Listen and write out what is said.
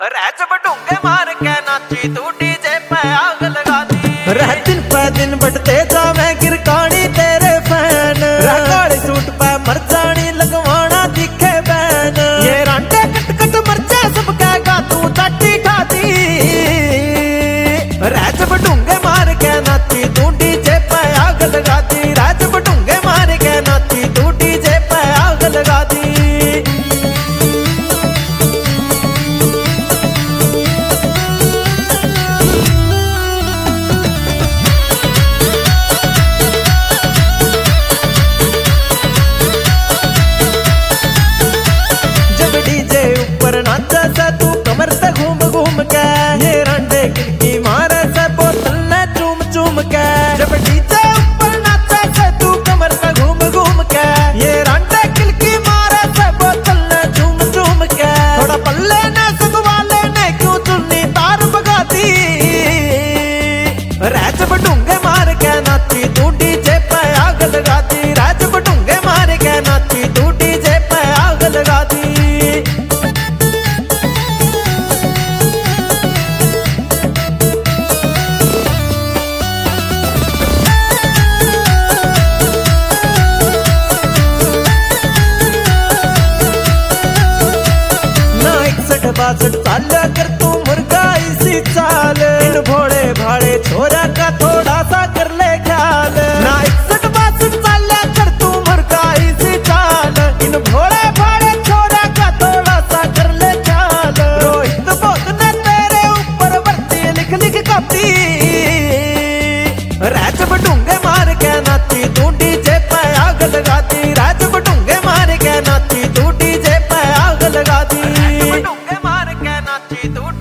Wretch बटूंगे मार के नाची तू डीजे पे आग लगा दी। रह दिन पे दिन बढ़ते जावे गिरकानी तेरे फैन। काले सूट पे मर जानी लगवाना दिखे बैन। ये रांटे कट कट मर जा सब कहेगा तू ताटी खाती। रैच बटूंगे मार के नाची तू डीजे पे आग लगा दी। रैच बटूंगे मार के नाची तू डीजे पे आग लगा दी। तू कमर से घूम घूम के ये रंडे खिड़की मारे से बोतल ने चूम चूम के। जब डीजे ऊपर नाचे से तू कमर से घूम घूम के ये रंडे खिड़की मारे से बोतल ने चूम चूम के। थोड़ा पल्ले ने सगवाले ने क्यों चुन्नी तार बगाती। रैच बटूंगे मार के नाची तू डीजे पे आग लगा दी। रैच बटूंगे मार के नाची तू डीजे पे आग लगा दी। बासठ साल कर तू मुर्गा इसी चाल। इन भोड़े भाड़े छोरा का थोड़ा सा कर ले ख्याल। ना 61 साल कर तू मुर्गा इसी चाल। इन भोड़े भाड़े छोरा का थोड़ा सा कर ले ख्याल। रोहित बोध ने तेरे ऊपर वर्दी लिख लिख कापी। रैच बटूंगे मार के नाची तू डीजे पे आग लगा दी। रैच बटूंगे मार के नाची तू डीजे पे आग लगा दी। मार के नाची तू